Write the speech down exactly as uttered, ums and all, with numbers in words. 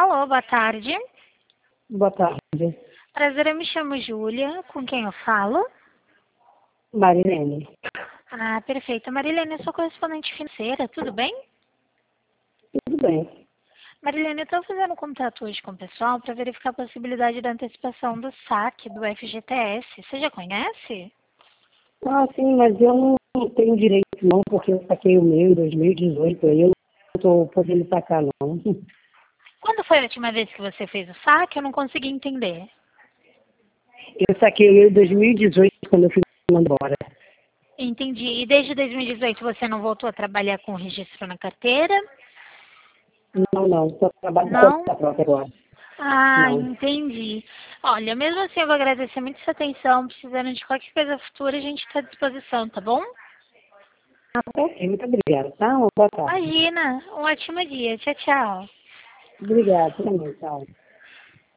Alô, boa tarde. Boa tarde. Prazer, eu me chamo Júlia. Com quem eu falo? Marilene. Ah, perfeito. Marilene, eu sou correspondente financeira, tudo bem? Tudo bem. Marilene, eu estou fazendo um contato hoje com o pessoal para verificar a possibilidade da antecipação do saque do F G T S. Você já conhece? Ah, sim, mas eu não tenho direito não, porque eu saquei o meu em dois mil e dezoito, aí eu não estou podendo sacar não. Quando foi a última vez que você fez o saque? Eu não consegui entender. Eu saquei o meu em dois mil e dezoito, quando eu fui mandado embora. Entendi. E desde dois mil e dezoito você não voltou a trabalhar com registro na carteira? Não, não, só trabalho por Não? conta própria agora. Ah, Não. entendi. Olha, mesmo assim eu vou agradecer muito sua atenção. Precisando de qualquer coisa futura, a gente está à disposição, tá bom? Ah, ok, muito obrigada, tá? Uma boa tarde. Imagina. Um ótimo dia. Tchau, tchau. Obrigada, também, tchau.